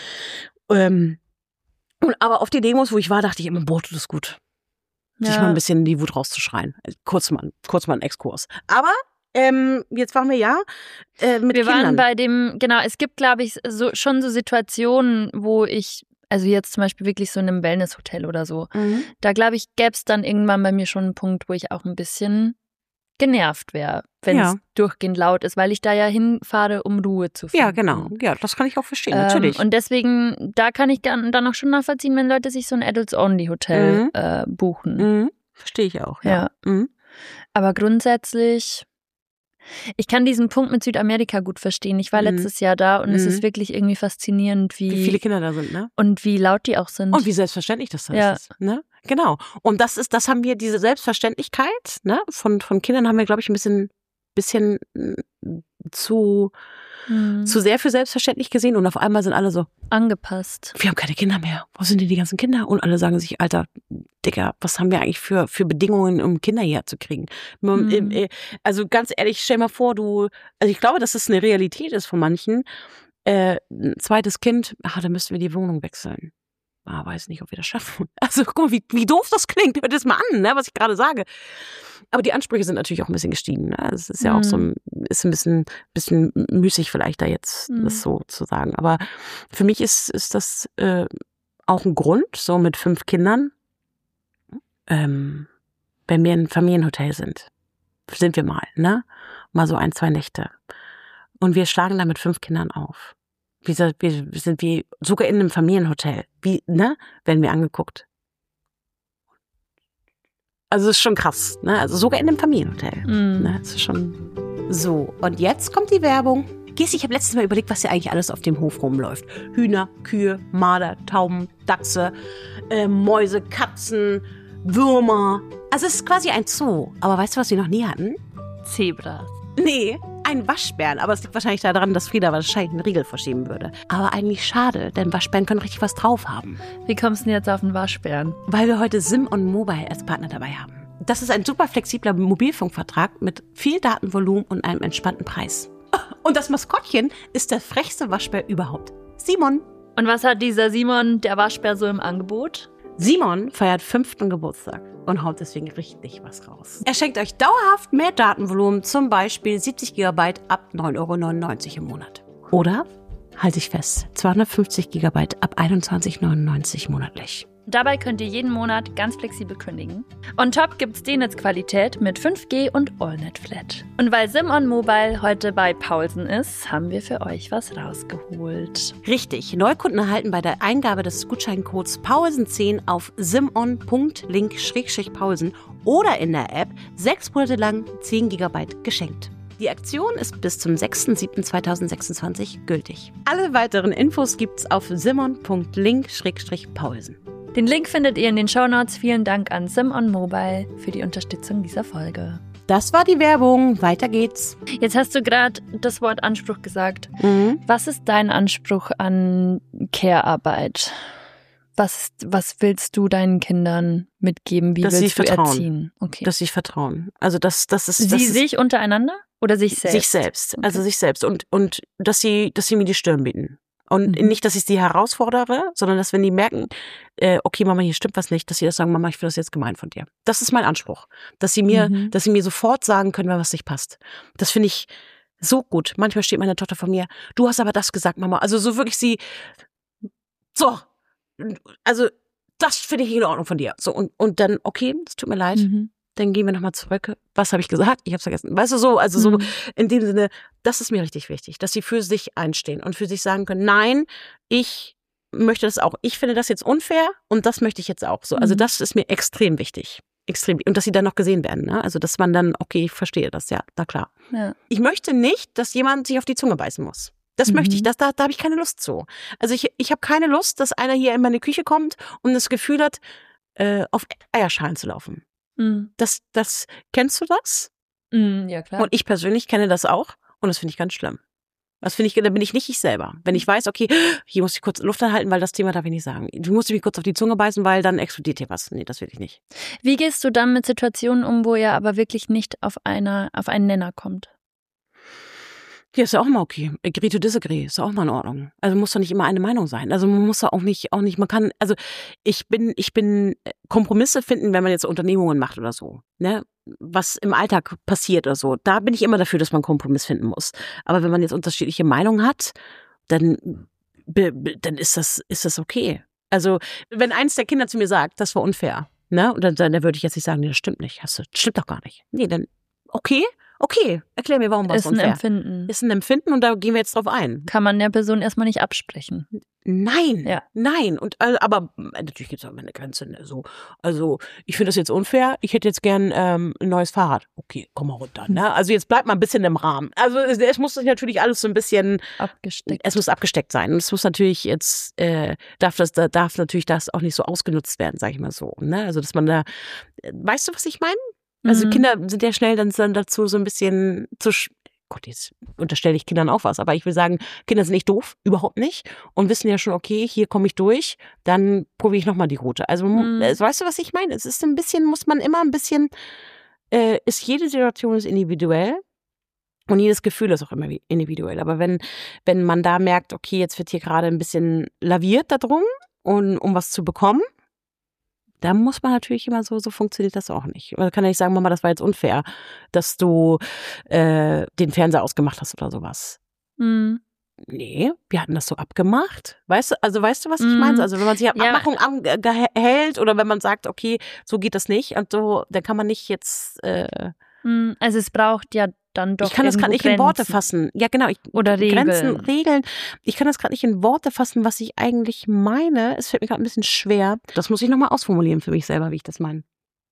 Aber auf die Demos, wo ich war, dachte ich immer, boah, tut das gut. Sich mal ein bisschen die Wut rauszuschreien. Kurz mal einen Exkurs. Aber jetzt waren wir mit Wir Kindern. waren bei dem, genau, es gibt, glaube ich, schon so Situationen, wo ich, also jetzt zum Beispiel wirklich so in einem Wellness-Hotel oder so, da glaube ich, gäbe es dann irgendwann bei mir schon einen Punkt, wo ich auch ein bisschen genervt wäre, wenn es durchgehend laut ist, weil ich da ja hinfahre, um Ruhe zu finden. Ja, genau. Ja, das kann ich auch verstehen, natürlich. Und deswegen, da kann ich dann auch schon nachvollziehen, wenn Leute sich so ein Adults-Only-Hotel buchen. Verstehe ich auch, ja. Aber grundsätzlich, ich kann diesen Punkt mit Südamerika gut verstehen. Ich war letztes Jahr da und es ist wirklich irgendwie faszinierend, wie viele Kinder da sind, ne? Und wie laut die auch sind. Und wie selbstverständlich das ist, ne? genau. Und das haben wir, diese Selbstverständlichkeit, ne, von Kindern haben wir, glaube ich, ein bisschen zu sehr für selbstverständlich gesehen und auf einmal sind alle so angepasst. Wir haben keine Kinder mehr. Wo sind denn die ganzen Kinder? Und alle sagen sich, Alter, Digga, was haben wir eigentlich für Bedingungen, um Kinder hierher zu kriegen? Also ganz ehrlich, stell mal vor, also ich glaube, dass das eine Realität ist von manchen. Ein zweites Kind, da müssten wir die Wohnung wechseln. Weiß nicht, ob wir das schaffen. Also guck mal, wie doof das klingt. Hört das mal an, ne, was ich gerade sage. Aber die Ansprüche sind natürlich auch ein bisschen gestiegen. Ne? Es ist ja auch ist ein bisschen müßig vielleicht da jetzt das so zu sagen. Aber für mich ist das auch ein Grund, so mit 5 Kindern, wenn wir in einem Familienhotel sind wir mal, ne? Mal so 1, 2 Nächte. Und wir schlagen da mit 5 Kindern auf. Wir sind wie sogar in einem Familienhotel. Werden wir angeguckt. Also es ist schon krass, ne? Also sogar in einem Familienhotel. Ne? Das ist schon so. Und jetzt kommt die Werbung. Gessi, ich habe letztes Mal überlegt, was hier eigentlich alles auf dem Hof rumläuft. Hühner, Kühe, Marder, Tauben, Dachse, Mäuse, Katzen, Würmer. Also es ist quasi ein Zoo. Aber weißt du, was wir noch nie hatten? Zebras. Nee, ein Waschbären. Aber es liegt wahrscheinlich daran, dass Frieda wahrscheinlich einen Riegel verschieben würde. Aber eigentlich schade, denn Waschbären können richtig was drauf haben. Wie kommst du denn jetzt auf einen Waschbären? Weil wir heute Simon Mobile als Partner dabei haben. Das ist ein super flexibler Mobilfunkvertrag mit viel Datenvolumen und einem entspannten Preis. Und das Maskottchen ist der frechste Waschbär überhaupt. Simon. Und was hat dieser Simon, der Waschbär, so im Angebot? Simon feiert 5. Geburtstag und haut deswegen richtig was raus. Er schenkt euch dauerhaft mehr Datenvolumen, zum Beispiel 70 GB ab 9,99 € im Monat. Oder, halte ich fest, 250 GB ab 21,99 € monatlich. Dabei könnt ihr jeden Monat ganz flexibel kündigen. On top gibt's D-Netz-Qualität mit 5G und AllNet Flat. Und weil Simon Mobile heute bei Paulsen ist, haben wir für euch was rausgeholt. Richtig, Neukunden erhalten bei der Eingabe des Gutscheincodes Paulsen10 auf simon.link/Paulsen oder in der App 6 Monate lang 10 GB geschenkt. Die Aktion ist bis zum 6.7.2026 gültig. Alle weiteren Infos gibt's auf simon.link/Paulsen. Den Link findet ihr in den Shownotes. Vielen Dank an Simon Mobile für die Unterstützung dieser Folge. Das war die Werbung. Weiter geht's. Jetzt hast du gerade das Wort Anspruch gesagt. Was ist dein Anspruch an Care-Arbeit? Was willst du deinen Kindern mitgeben? Wie willst du erziehen? Okay. Dass sie vertrauen. Also das ist sich untereinander oder sich selbst? Sich selbst. Okay. Also sich selbst und dass sie mir die Stirn bieten. Und nicht, dass ich sie herausfordere, sondern dass, wenn die merken, okay, Mama, hier stimmt was nicht, dass sie das sagen, Mama, ich finde das jetzt gemein von dir. Das ist mein Anspruch. Dass sie mir sofort sagen können, wenn was nicht passt. Das finde ich so gut. Manchmal steht meine Tochter vor mir, du hast aber das gesagt, Mama. Also so wirklich also das finde ich in Ordnung von dir. So, und dann, okay, es tut mir leid. Dann gehen wir nochmal zurück. Was habe ich gesagt? Ich habe es vergessen. Weißt du, so in dem Sinne, das ist mir richtig wichtig, dass sie für sich einstehen und für sich sagen können, nein, ich möchte das auch. Ich finde das jetzt unfair und das möchte ich jetzt auch. So, also das ist mir extrem wichtig. Extrem. Und dass sie dann noch gesehen werden. Ne? Also, dass man dann, okay, ich verstehe das, ja, na klar. Ja. Ich möchte nicht, dass jemand sich auf die Zunge beißen muss. Das möchte ich, da habe ich keine Lust zu. Also ich habe keine Lust, dass einer hier in meine Küche kommt und das Gefühl hat, auf Eierschalen zu laufen. Das kennst du das? Ja, klar. Und ich persönlich kenne das auch und das finde ich ganz schlimm. Da bin ich nicht ich selber. Wenn ich weiß, okay, hier muss ich kurz Luft anhalten, weil das Thema darf ich nicht sagen. Du musst mich kurz auf die Zunge beißen, weil dann explodiert hier was. Nee, das will ich nicht. Wie gehst du dann mit Situationen um, wo ihr aber wirklich nicht auf einen Nenner kommt? Ja, ist ja auch mal okay. Agree to disagree, ist auch mal in Ordnung. Also muss doch nicht immer eine Meinung sein. Also man muss da auch nicht, man kann, also ich bin Kompromisse finden, wenn man jetzt Unternehmungen macht oder so, ne? Was im Alltag passiert oder so. Da bin ich immer dafür, dass man einen Kompromiss finden muss. Aber wenn man jetzt unterschiedliche Meinungen hat, dann ist das okay. Also wenn eins der Kinder zu mir sagt, das war unfair, ne? Und dann würde ich jetzt nicht sagen, nee, das stimmt nicht. Das stimmt doch gar nicht. Nee, dann okay. Okay, erklär mir, warum war es unfair. Ist ein Empfinden. Ist ein Empfinden und da gehen wir jetzt drauf ein. Kann man der Person erstmal nicht absprechen. Nein. Und aber natürlich gibt es auch mal eine Grenze. Ne? So, also ich finde das jetzt unfair. Ich hätte jetzt gern ein neues Fahrrad. Okay, komm mal runter. Ne? Also jetzt bleibt mal ein bisschen im Rahmen. Also es muss natürlich alles so ein bisschen abgesteckt. Es muss abgesteckt sein. Und es muss natürlich jetzt darf natürlich das auch nicht so ausgenutzt werden, sag ich mal so. Ne? Also dass man da, weißt du, was ich meine? Also Kinder sind ja schnell dann dazu so ein bisschen Gott, jetzt unterstelle ich Kindern auch was, aber ich will sagen, Kinder sind nicht doof, überhaupt nicht und wissen ja schon, okay, hier komme ich durch, dann probiere ich nochmal die Route. Also weißt du, was ich meine? Es ist ein bisschen, muss man immer ein bisschen, jede Situation ist individuell und jedes Gefühl ist auch immer individuell. Aber wenn man da merkt, okay, jetzt wird hier gerade ein bisschen laviert darum, um was zu bekommen, da muss man natürlich immer so funktioniert das auch nicht. Man kann ja nicht sagen, Mama, das war jetzt unfair, dass du den Fernseher ausgemacht hast oder sowas. Nee, wir hatten das so abgemacht. Weißt du, was ich meine? Also wenn man sich an Abmachung hält oder wenn man sagt, okay, so geht das nicht und so, dann kann man nicht jetzt also es braucht ja dann doch. Ich kann das gerade nicht in Worte fassen. Ja, genau. Oder Regeln. Grenzen, Regeln. Ich kann das gerade nicht in Worte fassen, was ich eigentlich meine. Es fällt mir gerade ein bisschen schwer. Das muss ich nochmal ausformulieren für mich selber, wie ich das meine.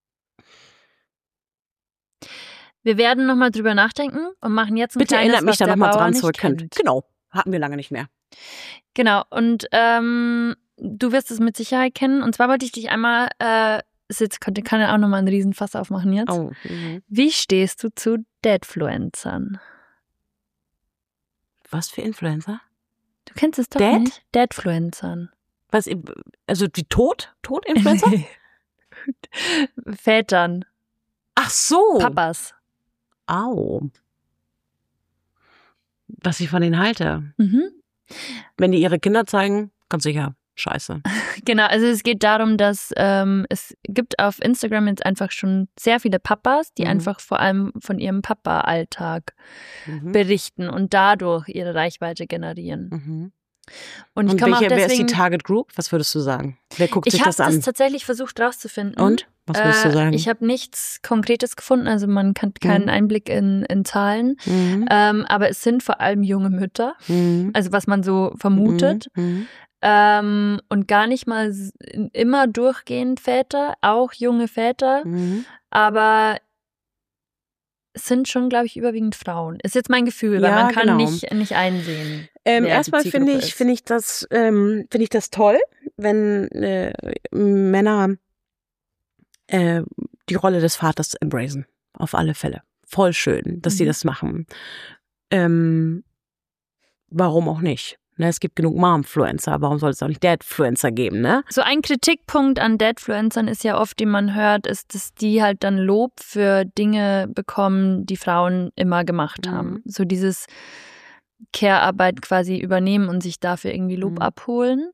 Wir werden nochmal drüber nachdenken und machen jetzt ein Bitte kleines, erinnert mich da nochmal dran zurück. Kennt. Genau. Hatten wir lange nicht mehr. Genau. Und du wirst es mit Sicherheit kennen. Und zwar wollte ich dich einmal kann ja auch nochmal einen Riesenfass aufmachen jetzt. Oh, Wie stehst du zu Dadfluencern? Was für Influencer? Du kennst es doch nicht? Dadfluencern. Was, also die Tod-Influencer? Vätern. Ach so. Papas. Au. Was ich von denen halte. Wenn die ihre Kinder zeigen, ganz sicher. Scheiße. Genau, also es geht darum, dass es gibt auf Instagram jetzt einfach schon sehr viele Papas, die einfach vor allem von ihrem Papa-Alltag berichten und dadurch ihre Reichweite generieren. Und ich komme auch deswegen, wer ist die Target Group? Was würdest du sagen? Wer guckt sich das an? Ich habe das tatsächlich versucht rauszufinden. Und? Was würdest du sagen? Ich habe nichts Konkretes gefunden, also man kann keinen Einblick in Zahlen. Aber es sind vor allem junge Mütter, also was man so vermutet. Und gar nicht mal immer durchgehend Väter, auch junge Väter, aber es sind schon, glaube ich, überwiegend Frauen. Ist jetzt mein Gefühl, weil man kann nicht einsehen. Erstmal finde ich das toll, wenn Männer die Rolle des Vaters embracen. Auf alle Fälle. Voll schön, dass sie das machen. Warum auch nicht? Ne, es gibt genug Momfluencer, warum soll es auch nicht Dadfluencer geben, ne? So ein Kritikpunkt an Dadfluencern ist ja oft, den man hört, ist, dass die halt dann Lob für Dinge bekommen, die Frauen immer gemacht haben. So dieses Care-Arbeit quasi übernehmen und sich dafür irgendwie Lob abholen.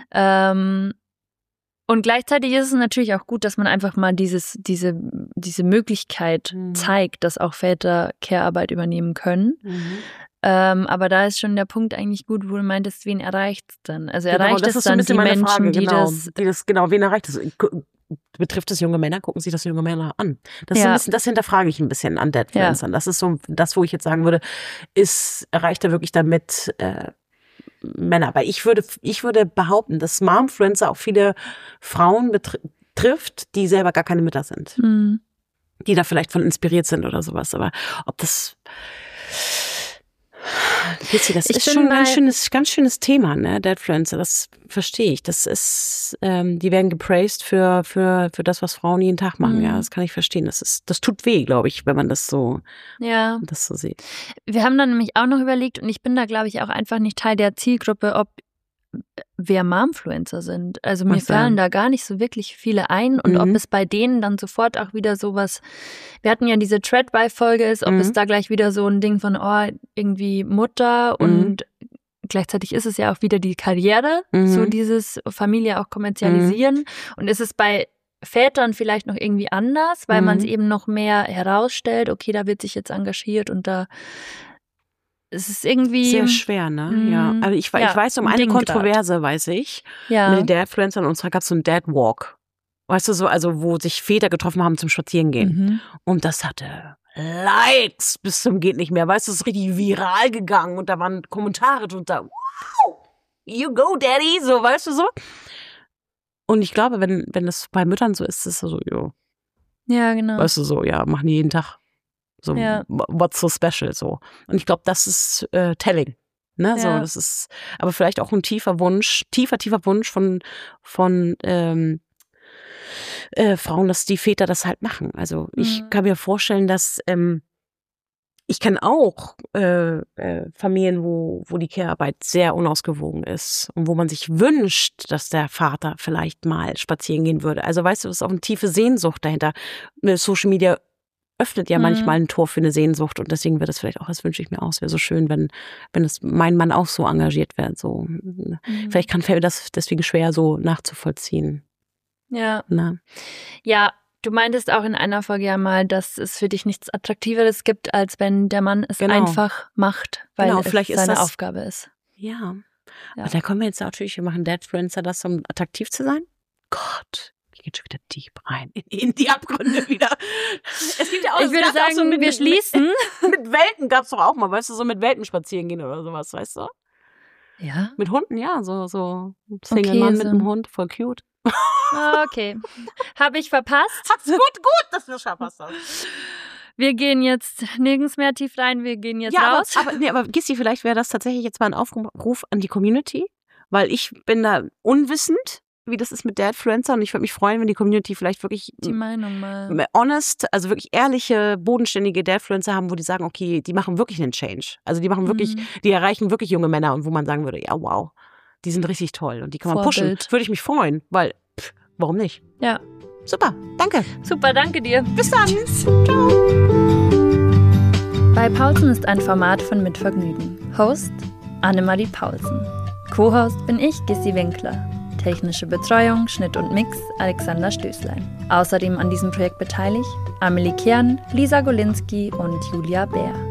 Und gleichzeitig ist es natürlich auch gut, dass man einfach mal diese Möglichkeit zeigt, dass auch Väter Care-Arbeit übernehmen können. Aber da ist schon der Punkt eigentlich gut, wo du meintest, wen erreicht es dann? Also erreicht es dann die Menschen, Frage, die das... wen erreicht es? Betrifft es junge Männer? Gucken sich das junge Männer an? Das hinterfrage ich ein bisschen an Dadfluencern. Das ist so das, wo ich jetzt sagen würde, erreicht er wirklich damit Männer? Weil ich würde behaupten, dass Momfluencer auch viele Frauen betrifft, die selber gar keine Mütter sind. Die da vielleicht von inspiriert sind oder sowas. Aber ob das... Das ist schon ein ganz schönes Thema, ne, Dadfluencer, das verstehe ich. Das ist, die werden gepraised für das, was Frauen jeden Tag machen, ja, das kann ich verstehen. Das tut weh, glaube ich, wenn man das so sieht. Wir haben dann nämlich auch noch überlegt, und ich bin da, glaube ich, auch einfach nicht Teil der Zielgruppe, wer Momfluencer sind. Also mir fallen da gar nicht so wirklich viele ein und ob es bei denen dann sofort auch wieder sowas, wir hatten ja diese Thread-by-Folge ist, ob es da gleich wieder so ein Ding von, irgendwie Mutter und gleichzeitig ist es ja auch wieder die Karriere, so dieses Familie auch kommerzialisieren und ist es bei Vätern vielleicht noch irgendwie anders, weil man es eben noch mehr herausstellt, okay, da wird sich jetzt engagiert und da es ist irgendwie... Sehr schwer, ne? Ja. Also ich weiß um eine Kontroverse, weiß ich. Ja. Mit den Dadfluencern. Und zwar gab es so einen Dad-Walk. Weißt du, so, also wo sich Väter getroffen haben zum Spazierengehen. Und das hatte Likes bis zum geht nicht mehr. Weißt du, es ist richtig viral gegangen und da waren Kommentare drunter. Wow, you go, Daddy, so, weißt du so. Und ich glaube, wenn das bei Müttern so ist, ist es so, jo. Ja, genau. Weißt du, so, ja, machen die jeden Tag. So, what's so special, so. Und ich glaube, das ist telling. Ne, so, das ist, aber vielleicht auch ein tiefer Wunsch von Frauen, dass die Väter das halt machen. Also ich kann mir vorstellen, dass ich kenne auch Familien, wo die Care-Arbeit sehr unausgewogen ist und wo man sich wünscht, dass der Vater vielleicht mal spazieren gehen würde. Also weißt du, das ist auch eine tiefe Sehnsucht dahinter. Social Media öffnet ja manchmal ein Tor für eine Sehnsucht und deswegen wird es vielleicht auch, das wünsche ich mir auch, es wäre so schön, wenn es mein Mann auch so engagiert wäre. So. Vielleicht fällt mir das deswegen schwer, so nachzuvollziehen. Ja. Na. Ja, du meintest auch in einer Folge ja mal, dass es für dich nichts Attraktiveres gibt, als wenn der Mann es einfach macht, weil es seine Aufgabe ist. Ja. Aber da kommen wir jetzt natürlich, wir machen Dadfluencer das, um attraktiv zu sein. Gott. Geht schon wieder deep rein in die Abgründe wieder. Es gibt ja auch, ich würde sagen, so wir schließen. Mit Welpen gab es doch auch mal, weißt du, so mit Welpen spazieren gehen oder sowas, weißt du? Ja. Mit Hunden, ja, so Single-Mann mit einem Hund, voll cute. Okay. Habe ich verpasst? Gut, dass du verpasst hast. Wir gehen jetzt nirgends mehr tief rein, wir gehen jetzt raus. Aber Gissi, vielleicht wäre das tatsächlich jetzt mal ein Aufruf an die Community, weil ich bin da unwissend, wie das ist mit Dadfluencer und ich würde mich freuen, wenn die Community vielleicht wirklich die Meinung mal honest, also wirklich ehrliche, bodenständige Dadfluencer haben, wo die sagen, okay, die machen wirklich einen Change. Also die machen wirklich, die erreichen wirklich junge Männer und wo man sagen würde, ja wow, die sind richtig toll und die kann man pushen. Würde ich mich freuen, weil, warum nicht? Ja. Super, danke. Super, danke dir. Bis dann. Ciao. Bei Paulsen ist ein Format von Mitvergnügen. Host Annemarie Paulsen. Co-Host bin ich, Gissi Winkler. Technische Betreuung, Schnitt und Mix Alexander Stößlein. Außerdem an diesem Projekt beteiligt Amelie Kern, Lisa Golinski und Julia Bär.